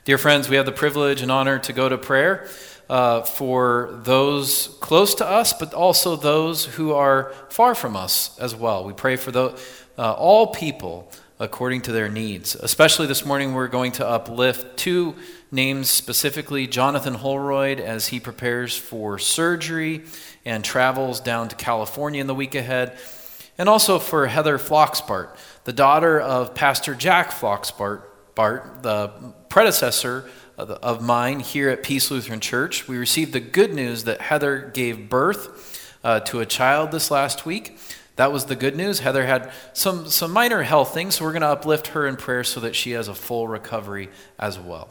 Dear friends, we have the privilege and honor to go to prayer for those close to us, but also those who are far from us as well. We pray for all people according to their needs. Especially this morning, we're going to uplift two names specifically: Jonathan Holroyd as he prepares for surgery and travels down to California in the week ahead, and also for Heather Floxbart, the daughter of Pastor Jack Floxbart, the predecessor of mine here at Peace Lutheran Church. We received the good news that Heather gave birth to a child this last week. That was the good news. Heather had some minor health things, so we're going to uplift her in prayer so that she has a full recovery as well.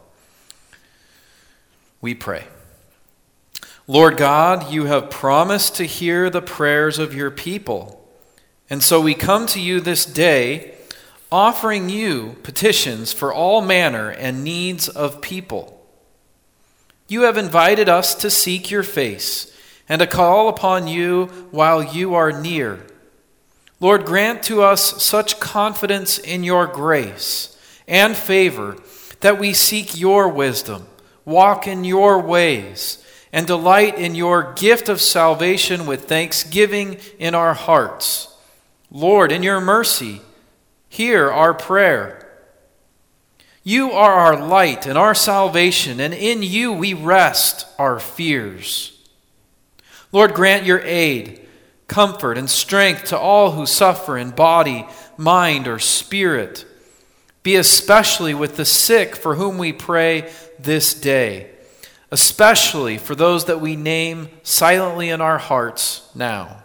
We pray. Lord God, you have promised to hear the prayers of your people, and so we come to you this day offering you petitions for all manner and needs of people. You have invited us to seek your face and to call upon you while you are near. Lord, grant to us such confidence in your grace and favor that we seek your wisdom, walk in your ways, and delight in your gift of salvation with thanksgiving in our hearts. Lord, in your mercy, hear our prayer. You are our light and our salvation, and in you we rest our fears. Lord, grant your aid, comfort, and strength to all who suffer in body, mind, or spirit. Be especially with the sick for whom we pray this day, especially for those that we name silently in our hearts now.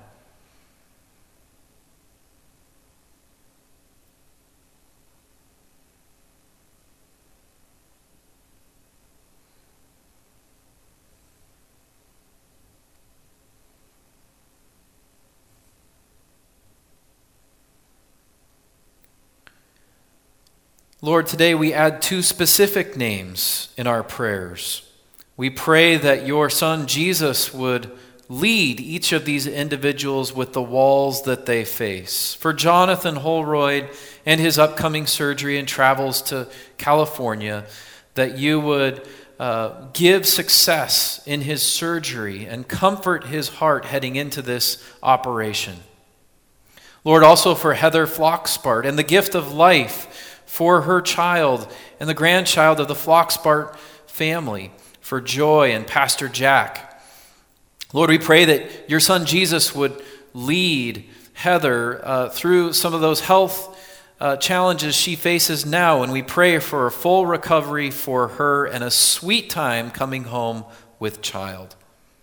Lord, today we add two specific names in our prayers. We pray that your Son Jesus would lead each of these individuals with the walls that they face. For Jonathan Holroyd and his upcoming surgery and travels to California, that you would give success in his surgery and comfort his heart heading into this operation. Lord, also for Heather Floxbart and the gift of life for her child and the grandchild of the Floxbart family, for Joy and Pastor Jack. Lord, we pray that your Son Jesus would lead Heather through some of those health challenges she faces now, and we pray for a full recovery for her and a sweet time coming home with child.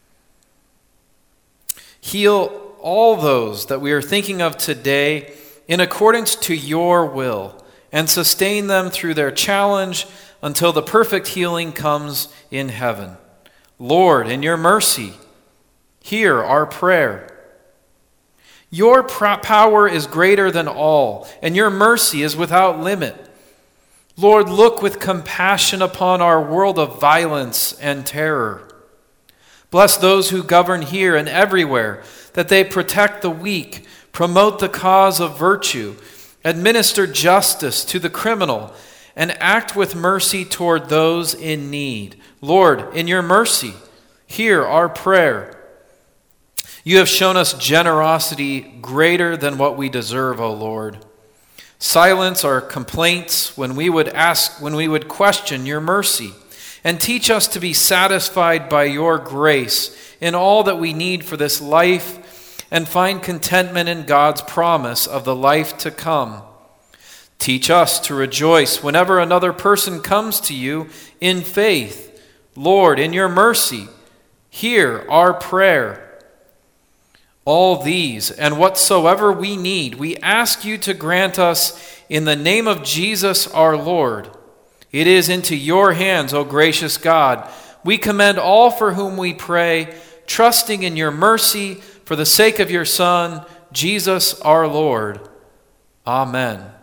Heal all those that we are thinking of today in accordance to your will, and sustain them through their challenge until the perfect healing comes in heaven. Lord, in your mercy, hear our prayer. Your power is greater than all, and your mercy is without limit. Lord, look with compassion upon our world of violence and terror. Bless those who govern here and everywhere, that they protect the weak, promote the cause of virtue, administer justice to the criminal, and act with mercy toward those in need. Lord, in your mercy, hear our prayer. You have shown us generosity greater than what we deserve, O Lord. Silence our complaints when we would question your mercy, and teach us to be satisfied by your grace in all that we need for this life, and find contentment in God's promise of the life to come. Teach us to rejoice whenever another person comes to you in faith. Lord, in your mercy, hear our prayer. All these and whatsoever we need, we ask you to grant us in the name of Jesus our Lord. It is into your hands, O gracious God, we commend all for whom we pray, trusting in your mercy, for the sake of your Son, Jesus our Lord. Amen.